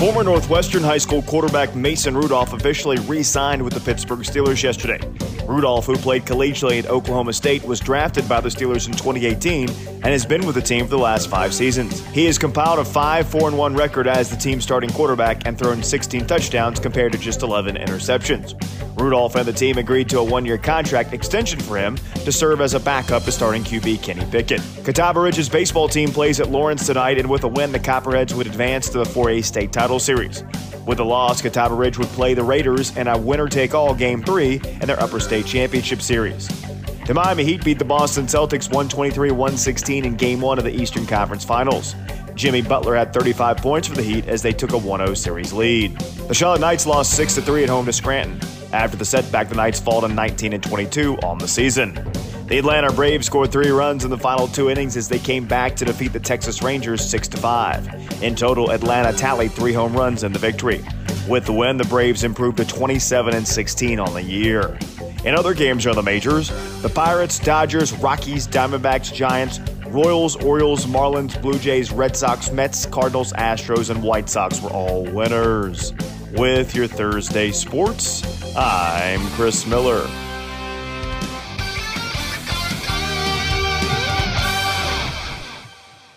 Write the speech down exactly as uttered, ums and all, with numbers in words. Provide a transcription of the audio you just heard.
Former Northwestern High School quarterback Mason Rudolph officially re-signed with the Pittsburgh Steelers yesterday. Rudolph, who played collegiately at Oklahoma State, was drafted by the Steelers in twenty eighteen and has been with the team for the last five seasons. He has compiled a five four and one record as the team's starting quarterback and thrown sixteen touchdowns compared to just eleven interceptions. Rudolph and the team agreed to a one-year contract extension for him to serve as a backup to starting Q B Kenny Pickett. Catawba Ridge's baseball team plays at Lawrence tonight, and with a win, the Copperheads would advance to the four A state title series. With a loss, Catawba Ridge would play the Raiders in a winner-take-all Game three in their Upper State Championship Series. The Miami Heat beat the Boston Celtics one twenty-three to one sixteen in Game one of the Eastern Conference Finals. Jimmy Butler had thirty-five points for the Heat as they took a one oh series lead. The Charlotte Knights lost six to three at home to Scranton. After the setback, the Knights fall to nineteen and twenty-two on the season. The Atlanta Braves scored three runs in the final two innings as they came back to defeat the Texas Rangers six to five. In total, Atlanta tallied three home runs in the victory. With the win, the Braves improved to twenty-seven and sixteen on the year. In other games around the majors, the Pirates, Dodgers, Rockies, Diamondbacks, Giants, Royals, Orioles, Marlins, Blue Jays, Red Sox, Mets, Cardinals, Astros, and White Sox were all winners. With your Thursday sports, I'm Chris Miller.